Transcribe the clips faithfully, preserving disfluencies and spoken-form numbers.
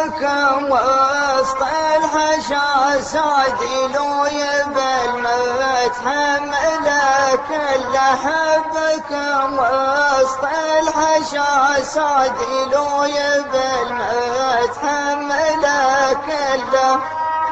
حبكم وسط الحشا سادي لو يبل ما تحمله كله حبكم وسط الحشا سادي لو يبل ما تحمله كله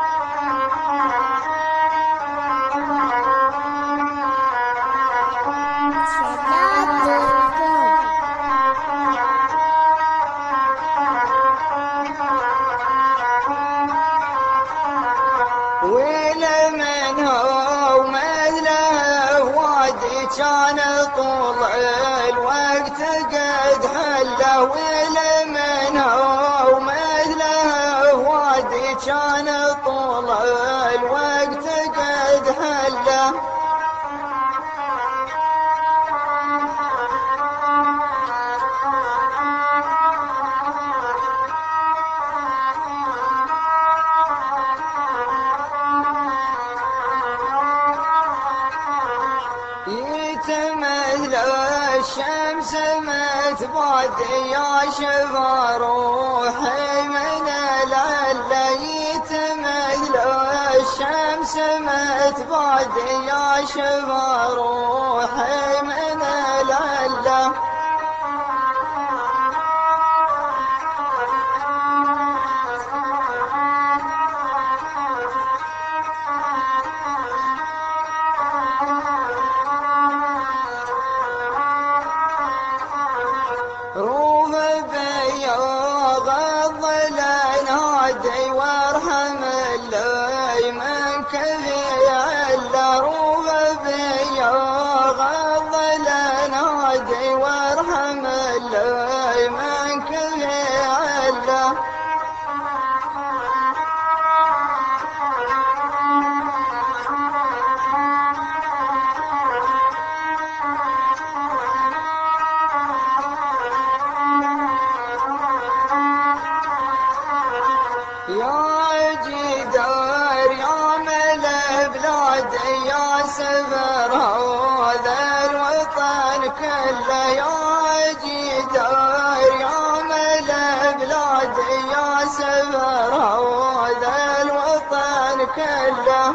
كان طول الوقت قد حله ولمنه ومثله وادي كان طول الوقت قد حله يتمثل الشمس متبادي يا شفا روحي من العلة يتمثل الشمس متبادي يا شفا روحي من العلة روح بياض الظلال هادي وارحم اللي من كفي عله روح بياض الظلال هادي وارحم اللي من كفي عله يا جدار يا ملا بلادي يا سفر هذا الوطن كله يا جدار يا ملا بلادي يا سفر هذا الوطن كله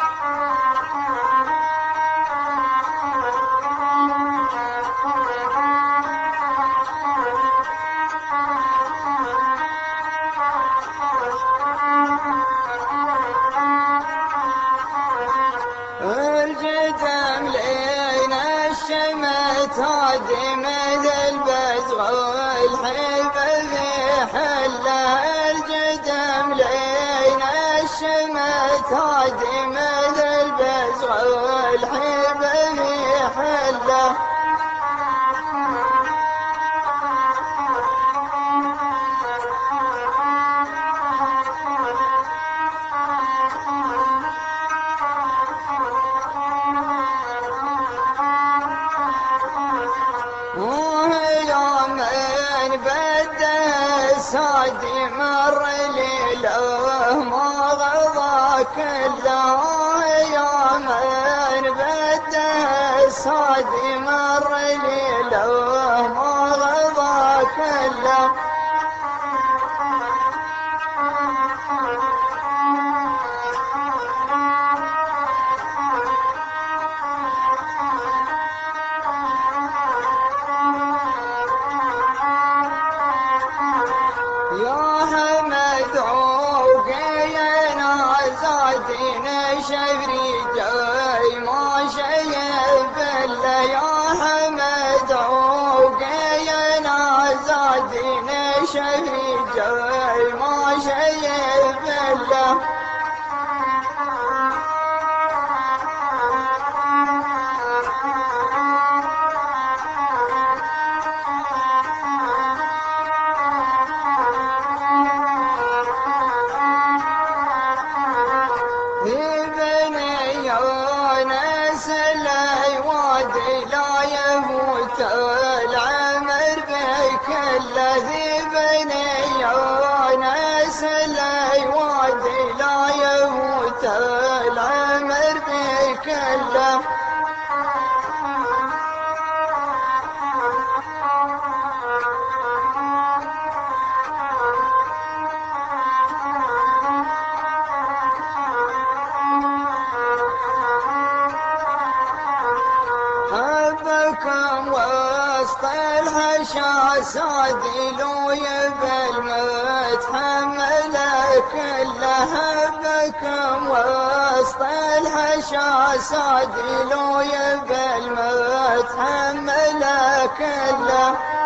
الجدم لينا الشمت هادي مثل بزغ الحيبة في حله الجدم لينا الشمت هادي مثل بزغ الحيبة في حله بده سادي مر ليله ما غضى كله يا من بده سادي مر ليله ما غضى كله زادين شفري جاي ما شايف الا يا حمد عوقينا زادين شفري جاي ما شايف الا لا يموت العمر بك الذي بني يونس لا يوادي لا يموت العمر بك الله بكم وسط الحشا سادلوا بالمتحمل كلها بكم وسط الحشا سادلوا بالمتحمل كله